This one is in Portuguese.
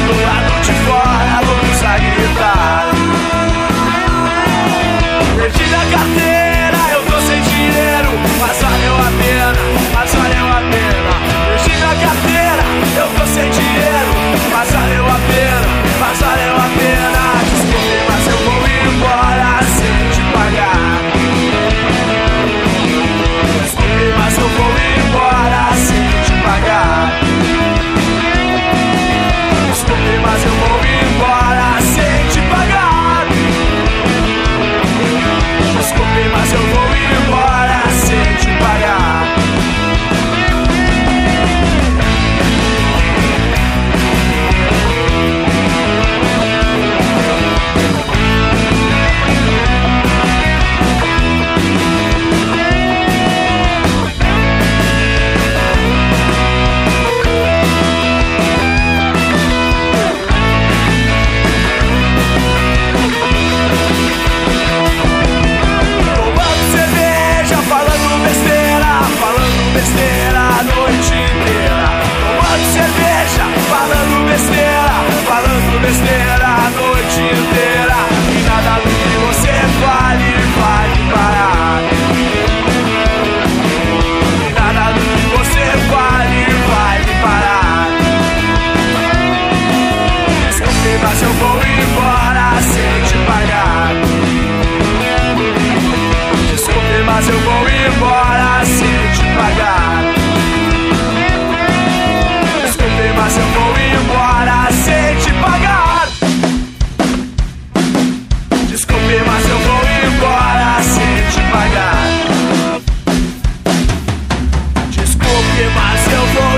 Do lado de fora, loucos a gritar. Perdi minha carteira, eu tô sem dinheiro, mas valeu a pena, mas valeu a pena. Perdi minha carteira, eu tô sem dinheiro, mas valeu a pena, mas valeu a pena. Desculpe, mas eu vou embora sem te pagar. Desculpe, mas eu vou embora sem te pagar. Desculpe, mas eu vou embora sem te pagar. Desculpe, mas eu vou embora sem te pagar. Besteira a noite inteira, tomando cerveja, falando besteira a noite inteira. E nada do que você fale vai me parar. E nada do que você fale vai me parar. Desculpe, mas eu vou embora sem te pagar. Desculpe, mas eu vou embora sem te pagar. Desculpe, mas eu vou embora sem te pagar. Desculpe, mas eu vou embora sem te pagar. Desculpe, mas eu vou